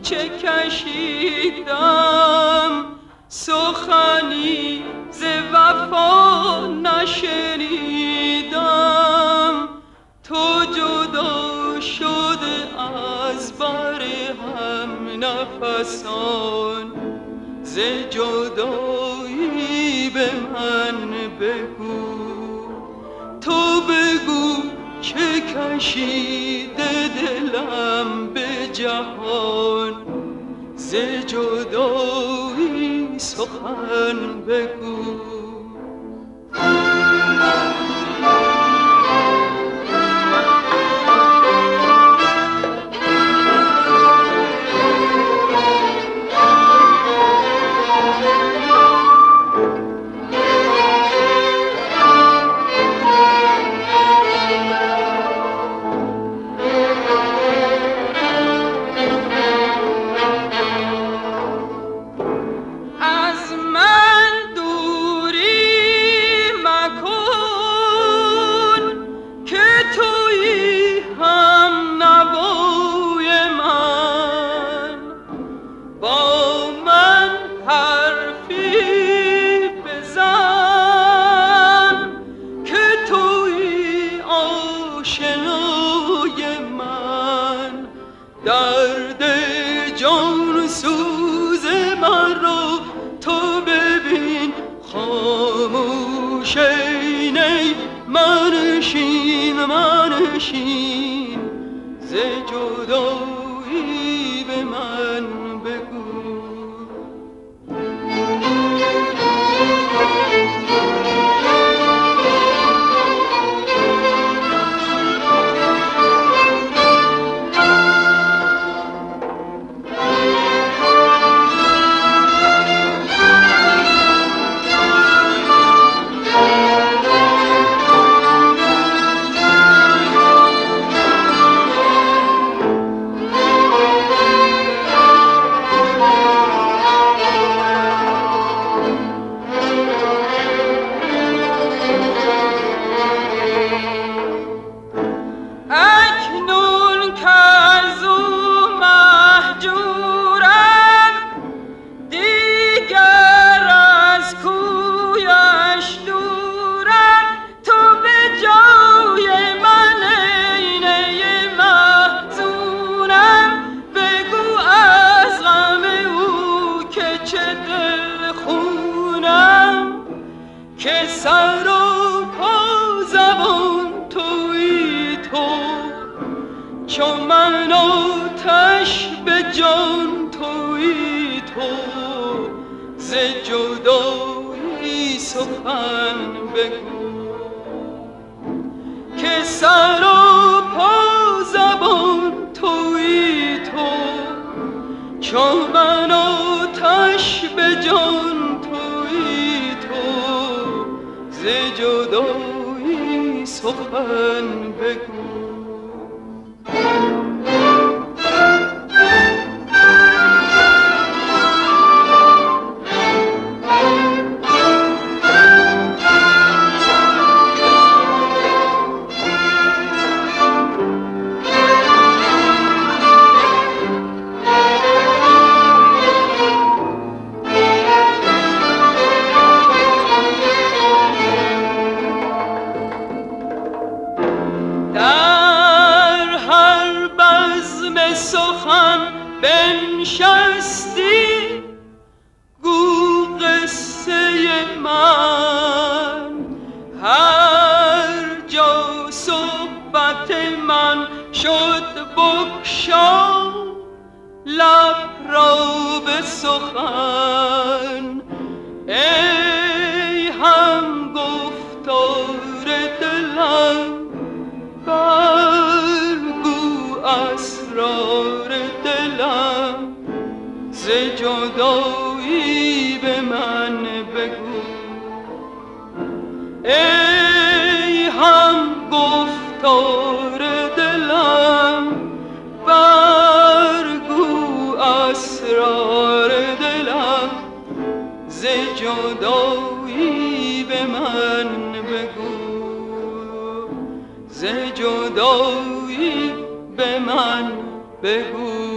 کوچه کشیدم، سخنی ز وفا نشنیدم. تو جدا شده از بر هم نفسان، ز جدایی به من بگو. تو بگو که کشیده دلم به جهان، ز جدایی سخن بگو. درد جان سوز من رو تو ببین، خاموش ای منشین منشین، ز جدایی به من بگو. که سر و پا زبان تویی تو، چو من آتش به جان تویی تو، ز جدایی سخن بگو. که سر و پا زبان تویی تو، چو من آتش به جان تویی تو، ز جدایی سخن بگو. سخن بنشستی، گو قصه من، هر جا صحبت من شد بگشا لب را به سخن. ای هم گفتار دلم، برگو اسرار دلم، ز جدایی به من بگو. ای هم گفتار دلم، برگو اسرار دلم، ز جدایی به من بگو. ز جدایی به من بگو.